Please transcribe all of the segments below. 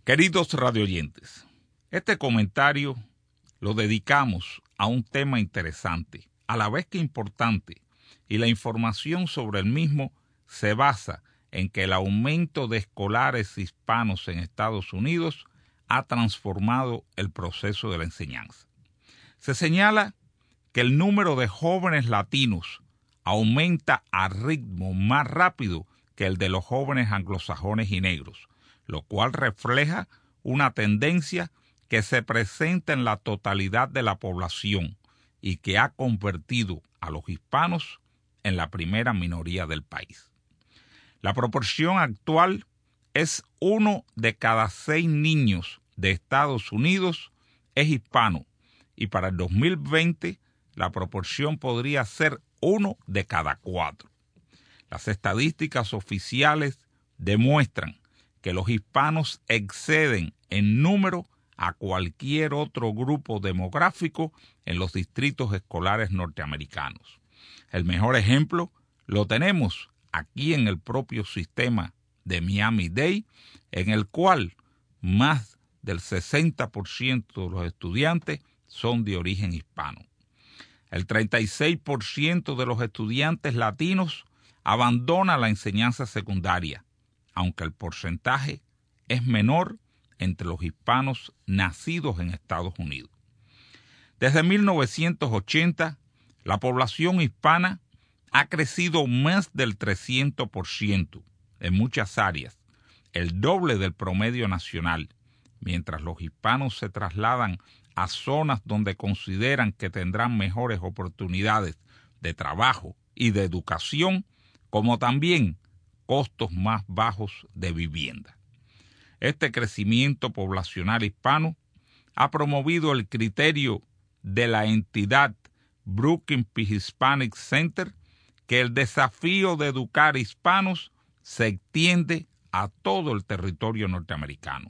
Queridos radioyentes, este comentario lo dedicamos a un tema interesante, a la vez que importante, y la información sobre el mismo se basa en que el aumento de escolares hispanos en Estados Unidos ha transformado el proceso de la enseñanza. Se señala que el número de jóvenes latinos aumenta a ritmo más rápido que el de los jóvenes anglosajones y negros, lo cual refleja una tendencia que se presenta en la totalidad de la población y que ha convertido a los hispanos en la primera minoría del país. La proporción actual es 1 de cada 6 niños de Estados Unidos es hispano, y para el 2020 la proporción podría ser 1 de cada 4. Las estadísticas oficiales demuestran que los hispanos exceden en número a cualquier otro grupo demográfico en los distritos escolares norteamericanos. El mejor ejemplo lo tenemos aquí en el propio sistema de Miami-Dade, en el cual más del 60% de los estudiantes son de origen hispano. El 36% de los estudiantes latinos abandona la enseñanza secundaria, aunque el porcentaje es menor entre los hispanos nacidos en Estados Unidos. Desde 1980, la población hispana ha crecido más del 300% en muchas áreas, el doble del promedio nacional, mientras los hispanos se trasladan a zonas donde consideran que tendrán mejores oportunidades de trabajo y de educación, como también costos más bajos de vivienda. Este crecimiento poblacional hispano ha promovido el criterio de la entidad Brookings Hispanic Center que el desafío de educar hispanos se extiende a todo el territorio norteamericano.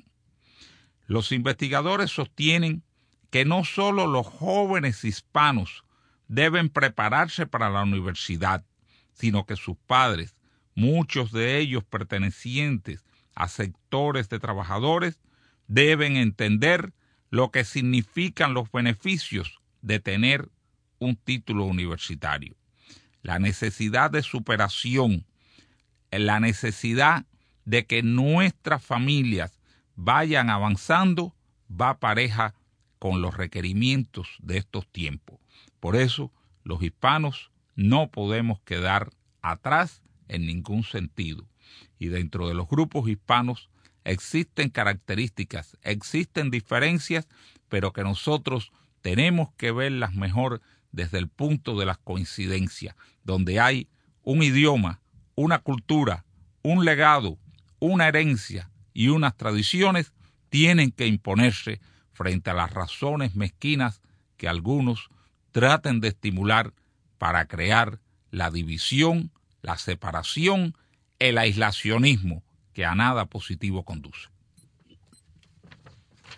Los investigadores sostienen que no solo los jóvenes hispanos deben prepararse para la universidad, sino que sus padres, muchos de ellos pertenecientes a sectores de trabajadores, deben entender lo que significan los beneficios de tener un título universitario. La necesidad de superación, la necesidad de que nuestras familias vayan avanzando, va pareja con los requerimientos de estos tiempos. Por eso, los hispanos no podemos quedar atrás en ningún sentido. Y dentro de los grupos hispanos existen características, existen diferencias, pero que nosotros tenemos que verlas mejor desde el punto de las coincidencias, donde hay un idioma, una cultura, un legado, una herencia y unas tradiciones tienen que imponerse frente a las razones mezquinas que algunos traten de estimular para crear la división, la separación, el aislacionismo que a nada positivo conduce.